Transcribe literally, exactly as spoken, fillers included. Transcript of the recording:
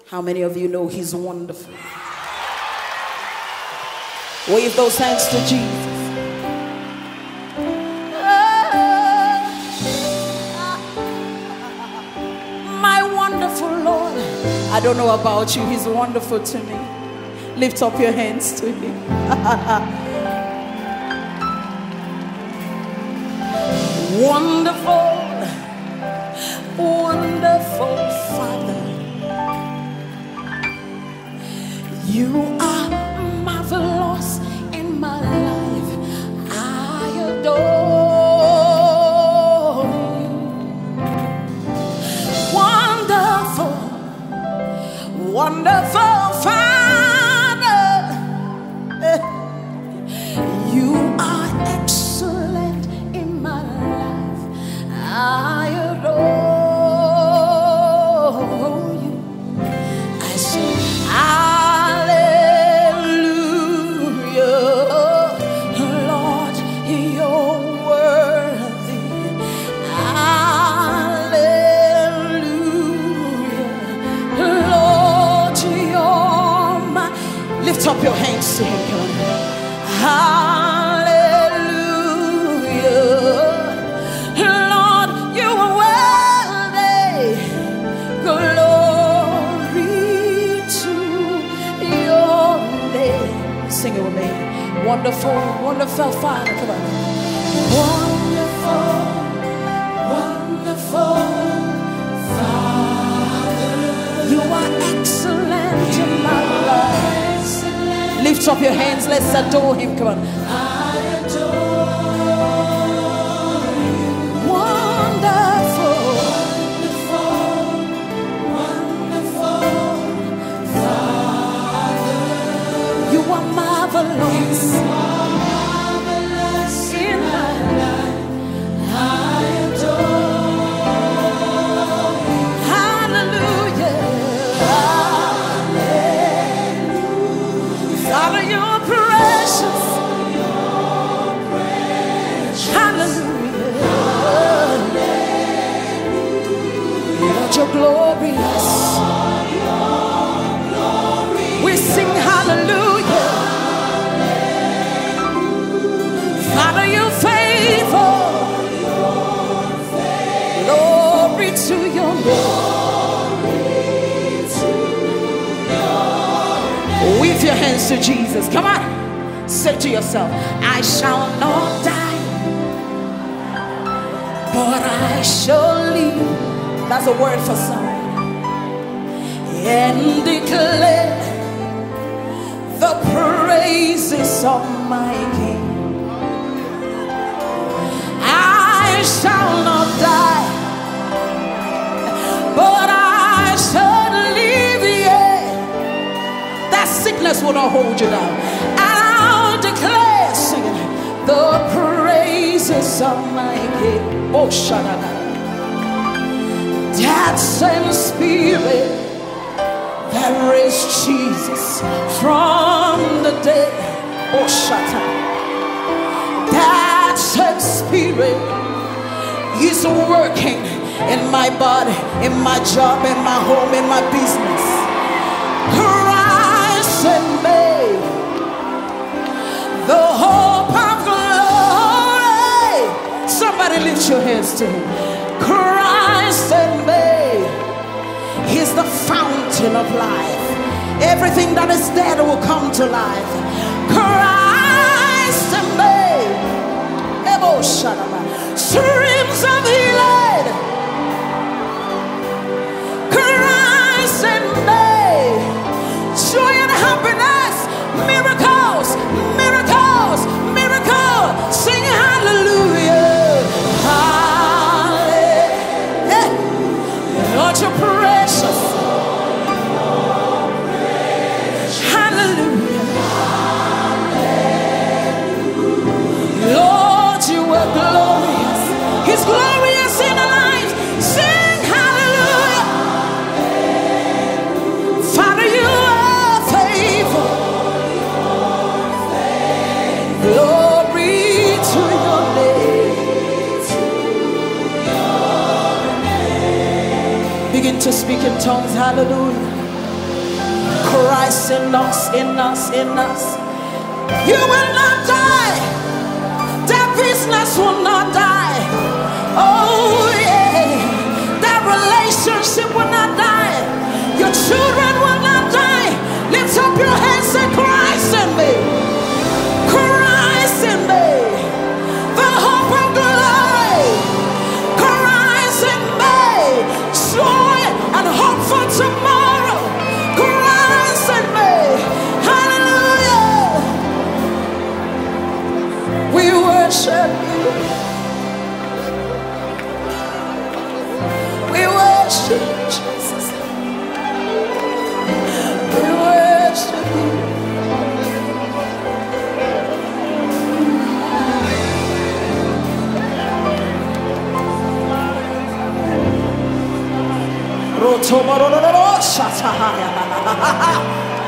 How many of you know he's wonderful? Wave those hands to Jesus. My wonderful Lord. I don't know about you, he's wonderful to me. Lift up your hands to him. Wonderful, wonderful Father. You are marvelous in my life. I adore you. Wonderful, wonderful Father. You are excellent in my life. I adore you. I say, lift up your hands to him. Come on. Hallelujah. Lord, you are worthy. Glory to your name. Sing it with me. Wonderful, wonderful Father. Come on. Wonderful, wonderful Father. You are excellent in my life. Lift up your hands, let's adore him. Come on. I adore you. Wonderful, wonderful, wonderful Father. You are marvelous. You are marvelous in my life. I adore you. Hallelujah. Father, you're precious. You're precious. Hallelujah. Hallelujah. Lord, you're glorious. Lord, you're glorious. We sing hallelujah. Hallelujah. Father, you're faithful. You're faithful. Glory to your name. Wave your hands to Jesus. Come on. Say to yourself, I shall not die, but I shall live. That's a word for someone. And declare the praises of my King. I shall not die, but I shall live, yeah. That sickness will not hold you down. And I'll declare, singing, the praises of my King. Oh, shadada. That same spirit that raised Jesus from the dead. Oh, shadada. That same spirit is working in my body, in my job, in my home, in my business. Christ in me, the hope of glory. Somebody lift your hands to him. Christ in me, he's the fountain of life. Everything that is dead will come to life. Christ in me, streams of healing. Christ in me, joy and happiness, miracles, miracles, miracles. Sing hallelujah, hallelujah. Lord, you're precious. Hallelujah, Lord, you are glorious. He's glorious in our lives. Sing hallelujah. Father, you are faithful. Glory to your name. Begin to speak in tongues. Hallelujah. Christ in us, in us, in us. You will not die. That business will not die. Oh yeah. That relationship will not die. Your children will not die. Lift up your hands and Christ in me. Christ in me. The hope of glory. Christ in me. Joy and hope for tomorrow. Christ in me. Hallelujah. We worship you. We worship you, Jesus. We worship you. Rotomarororo shatahaya.